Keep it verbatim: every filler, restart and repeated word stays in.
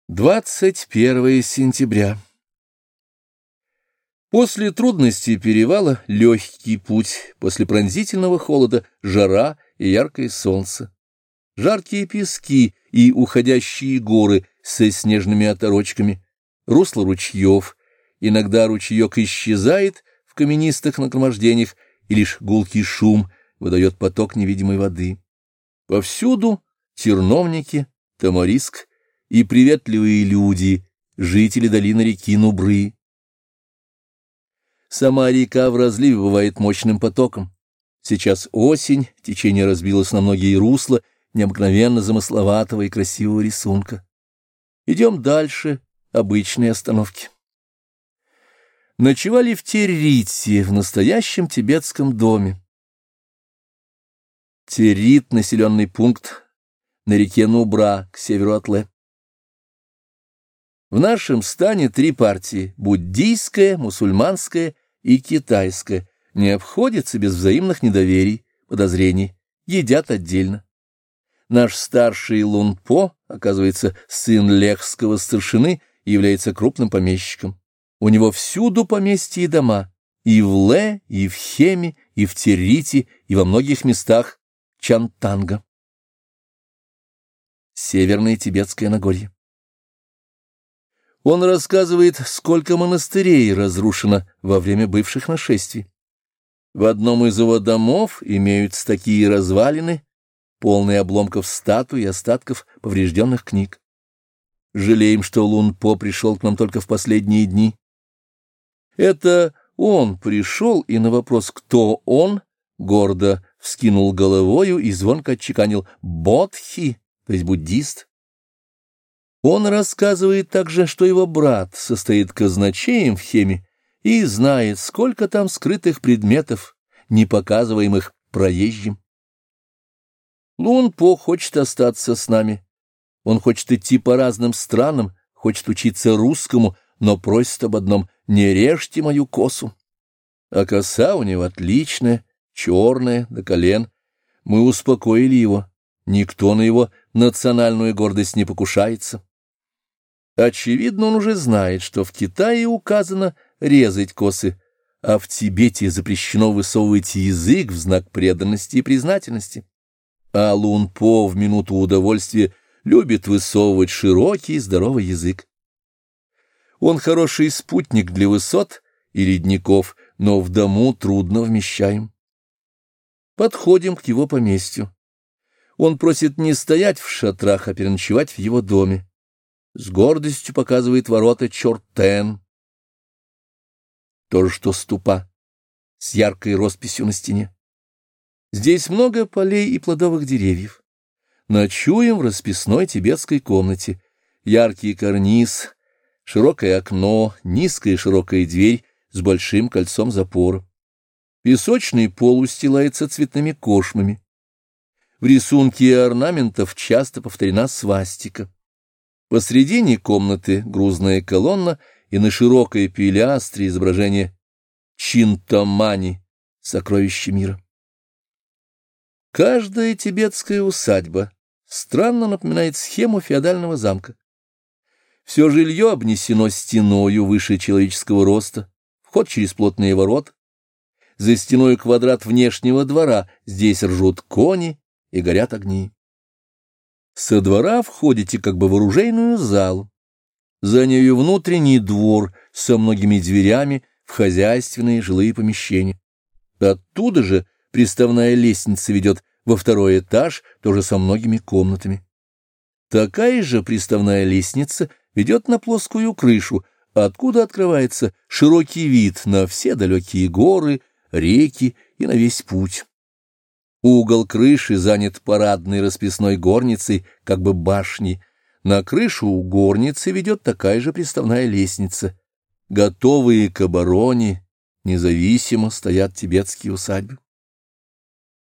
двадцать первое сентября. После трудностей перевала легкий путь, после пронзительного холода жара и яркое солнце. Жаркие пески и уходящие горы со снежными оторочками, русло ручьев, иногда ручеек исчезает в каменистых нагромождениях, и лишь гулкий шум выдает поток невидимой воды. Повсюду терновники, тамариск и приветливые люди, жители долины реки Нубры. Сама река в разливе бывает мощным потоком. Сейчас осень, течение разбилось на многие русла необыкновенно замысловатого и красивого рисунка. Идем дальше обычной остановки. Ночевали в Террите, в настоящем тибетском доме. Террит — населенный пункт на реке Нубра, к северу от Ле. В нашем стане три партии — буддийская, мусульманская и китайская — не обходятся без взаимных недоверий, подозрений, едят отдельно. Наш старший Лунпо, оказывается, сын лехского старшины и является крупным помещиком. У него всюду поместья и дома, и в Ле, и в Хеме, и в Террите, и во многих местах Чантанга. Северное Тибетское Нагорье. Он рассказывает, сколько монастырей разрушено во время бывших нашествий. В одном из его домов имеются такие развалины, полные обломков статуй и остатков поврежденных книг. Жалеем, что Лунпо пришел к нам только в последние дни. Это он пришел, и на вопрос «Кто он?» гордо вскинул головою и звонко отчеканил «Бодхи», то есть буддист. Он рассказывает также, что его брат состоит казначеем в Хеме и знает, сколько там скрытых предметов, не показываемых проезжим. Лунпо хочет остаться с нами. Он хочет идти по разным странам, хочет учиться русскому, но просит об одном — не режьте мою косу. А коса у него отличная, черная, до колен. Мы успокоили его. Никто на его национальную гордость не покушается. Очевидно, он уже знает, что в Китае указано резать косы, а в Тибете запрещено высовывать язык в знак преданности и признательности. А Лунпо в минуту удовольствия любит высовывать широкий здоровый язык. Он хороший спутник для высот и ледников, но в дому трудно вмещаем. Подходим к его поместью. Он просит не стоять в шатрах, а переночевать в его доме. С гордостью показывает ворота Чортен. То же, что ступа, с яркой росписью на стене. Здесь много полей и плодовых деревьев. Ночуем в расписной тибетской комнате. Яркий карниз, широкое окно, низкая широкая дверь с большим кольцом запора. Песочный пол устилается цветными кошмами. В рисунке орнаментов часто повторена свастика. Посредине комнаты грузная колонна, и на широкой пилястре изображение Чинтамани, сокровища мира. Каждая тибетская усадьба странно напоминает схему феодального замка. Все жилье обнесено стеною выше человеческого роста, вход через плотные ворота. За стеной квадрат внешнего двора, здесь ржут кони и горят огни. Со двора входите как бы в оружейную залу. За нею внутренний двор со многими дверями в хозяйственные жилые помещения. Оттуда же приставная лестница ведет во второй этаж, тоже со многими комнатами. Такая же приставная лестница ведет на плоскую крышу, откуда открывается широкий вид на все далекие горы, реки и на весь путь. Угол крыши занят парадной расписной горницей, как бы башней. На крышу у горницы ведет такая же приставная лестница. Готовые к обороне независимо стоят тибетские усадьбы.